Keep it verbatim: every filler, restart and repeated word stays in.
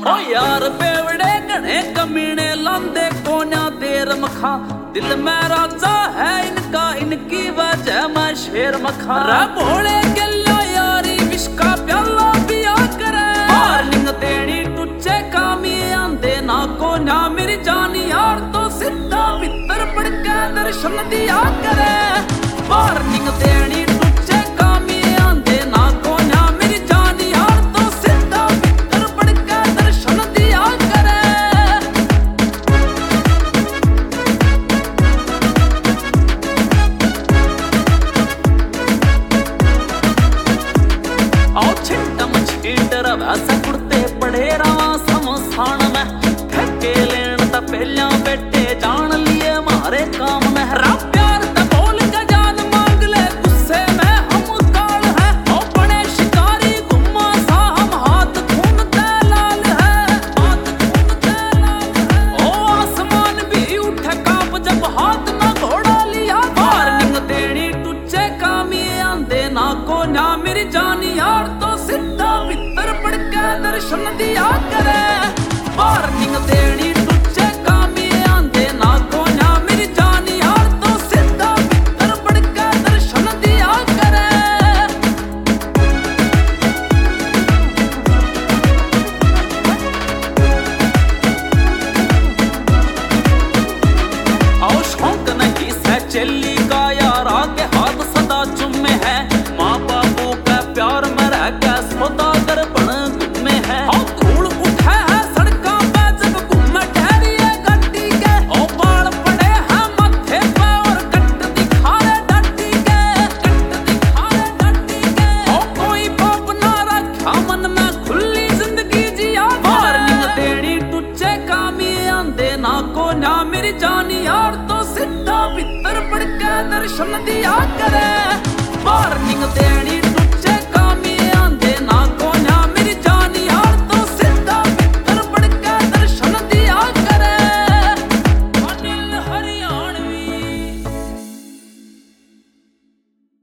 ओ यार बेवड़े घने कमीने लांदे कोन्या देर मखा, दिल में राजा है इनका, इनकी वजह मैं शेर मखा। रे भोले गल्ला यारी विश का प्याला पिया करे, वार्निंग देनी तुझे कामी आंदे ना कोन्या मेरी जान यार, तो सीधा भीतर पड़ के दर्शन दिया करे। वार्निंग देनी तुझे कामी आंदे ना कोन्या मेरी जान यार, तो सीधा भीतर पड़ के दर्शन दिया करे। आओ छिंटम छीटर वैसे कुर्ते पड़े रवा समसान में, ठेके लेन ता पहला बेटे जान लिए मारे काम में। रा प्यार ता बोल के जान मांग ले, गुस्से में हम काल है, ओ बड़े शिकारी गुम्मा सा हम, हाथ खून ते लाल है, हाथ खून ते लाल है। ओ आसमान भी उठे कांप जब हाथ में घोड़ा लिया, वार्निंग देनी तुझे कामी आंदे ना कोन्या मेरी जान यार, तो सीधा भीतर पड़ के दर्शन दिया करे। वार्निंग देनी तुझे कामी आंदे ना कोन्या मेरी जान यार, तो सीधा भीतर पड़ के दर्शन दिया करे। आओ शौक नहीं से चली का यार, आगे हाथ सदा चुमे है, माँ बापू का प्यार में रह के सौदागर बन गुमे है। आओ धूल उठे है सड़कों पे जब घूमे ठहरिए गड्डी के, ओ बाल पड़े हैं माथे पे और कट दिखा रहे डंडी के, कट दिखा रहे डंडी के। ओ कोई पाप ना रखा मन में, खुली जिंदगी जिया। वार्निंग देनी तुझे कामी आंदे ना कोन्या मेरी जान यार, तो सीधा भीतर पड़ के दर्शन दिया करे। वार्निंग देनी